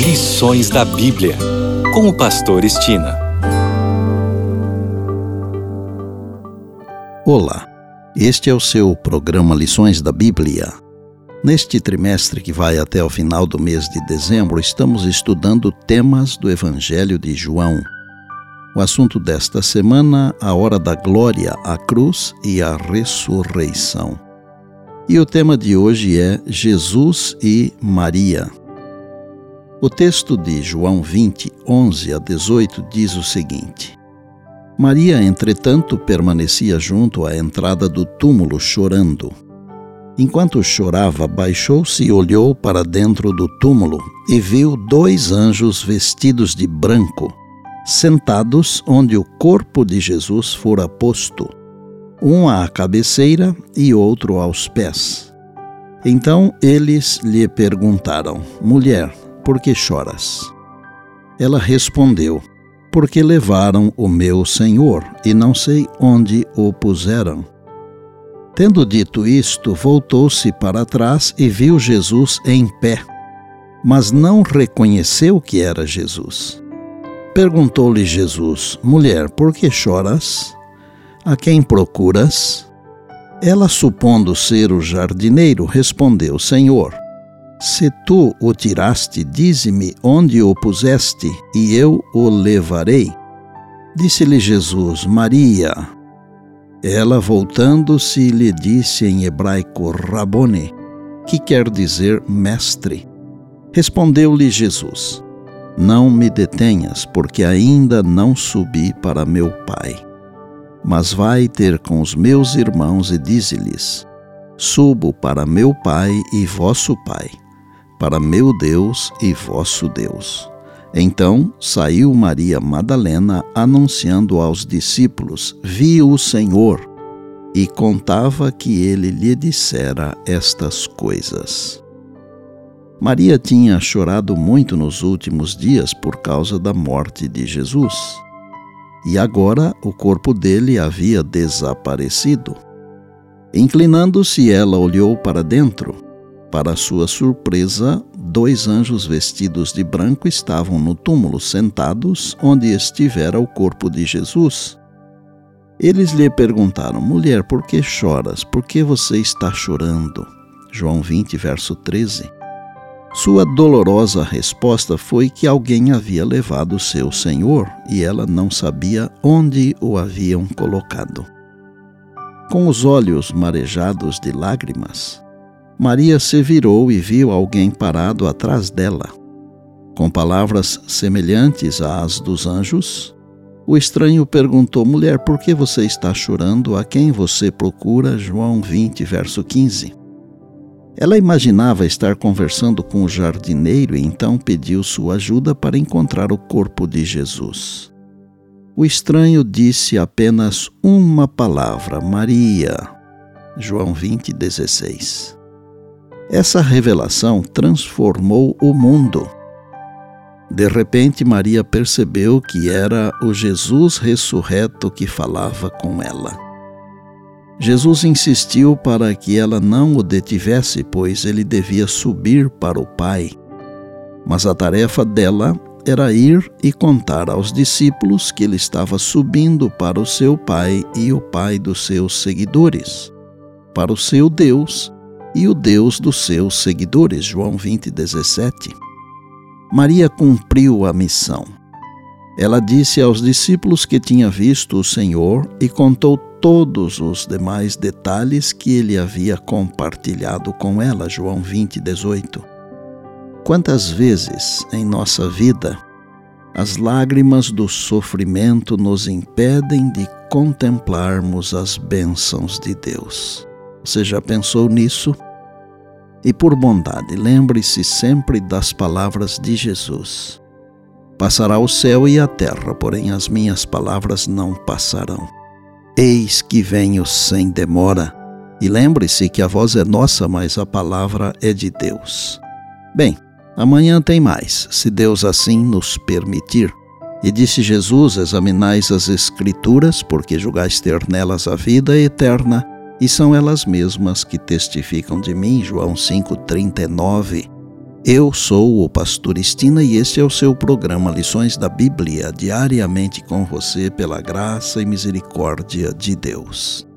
Lições da Bíblia, com o pastor Estina. Olá, este é o seu programa Lições da Bíblia. Neste trimestre que vai até o final do mês de dezembro, estamos estudando temas do Evangelho de João. O assunto desta semana, a hora da glória, a cruz e a ressurreição. E o tema de hoje é Jesus e Maria. O texto de João 20, 11 a 18 diz o seguinte: Maria, entretanto, permanecia junto à entrada do túmulo chorando. Enquanto chorava, baixou-se e olhou para dentro do túmulo e viu 2 anjos vestidos de branco, sentados onde o corpo de Jesus fora posto, um à cabeceira e outro aos pés. Então eles lhe perguntaram: Mulher, por que choras? Ela respondeu: Porque levaram o meu Senhor e não sei onde o puseram. Tendo dito isto, voltou-se para trás e viu Jesus em pé, mas não reconheceu que era Jesus. Perguntou-lhe Jesus: Mulher, por que choras? A quem procuras? Ela, supondo ser o jardineiro, respondeu: Senhor, se tu o tiraste, dize-me onde o puseste, e eu o levarei. Disse-lhe Jesus: Maria. Ela, voltando-se, lhe disse em hebraico: Rabone, que quer dizer mestre. Respondeu-lhe Jesus: Não me detenhas, porque ainda não subi para meu Pai. Mas vai ter com os meus irmãos e dize-lhes: Subo para meu Pai e vosso Pai, para meu Deus e vosso Deus. Então saiu Maria Madalena anunciando aos discípulos: Vi o Senhor, e contava que ele lhe dissera estas coisas. Maria tinha chorado muito nos últimos dias por causa da morte de Jesus. E agora o corpo dele havia desaparecido. Inclinando-se, ela olhou para dentro. Para sua surpresa, 2 anjos vestidos de branco estavam no túmulo, sentados onde estivera o corpo de Jesus. Eles lhe perguntaram: Mulher, por que choras? Por que você está chorando? João 20, verso 13. Sua dolorosa resposta foi que alguém havia levado seu Senhor e ela não sabia onde o haviam colocado. Com os olhos marejados de lágrimas, Maria se virou e viu alguém parado atrás dela. Com palavras semelhantes às dos anjos, o estranho perguntou: Mulher, por que você está chorando? A quem você procura? João 20, verso 15. Ela imaginava estar conversando com o jardineiro e então pediu sua ajuda para encontrar o corpo de Jesus. O estranho disse apenas uma palavra: Maria. João 20, 16. Essa revelação transformou o mundo. De repente, Maria percebeu que era o Jesus ressurreto que falava com ela. Jesus insistiu para que ela não o detivesse, pois ele devia subir para o Pai. Mas a tarefa dela era ir e contar aos discípulos que ele estava subindo para o seu Pai e o Pai dos seus seguidores, para o seu Deus e o Deus dos seus seguidores. João 20, 17. Maria cumpriu a missão. Ela disse aos discípulos que tinha visto o Senhor e contou todos os demais detalhes que ele havia compartilhado com ela. João 20, 18. Quantas vezes em nossa vida as lágrimas do sofrimento nos impedem de contemplarmos as bênçãos de Deus? Você já pensou nisso? E por bondade, lembre-se sempre das palavras de Jesus: Passará o céu e a terra, porém as minhas palavras não passarão. Eis que venho sem demora. E lembre-se que a voz é nossa, mas a palavra é de Deus. Bem, amanhã tem mais, se Deus assim nos permitir. E disse Jesus: Examinais as Escrituras, porque julgais ter nelas a vida eterna, e são elas mesmas que testificam de mim. João 5,39. Eu sou o pastor Estina e este é o seu programa Lições da Bíblia, diariamente com você pela graça e misericórdia de Deus.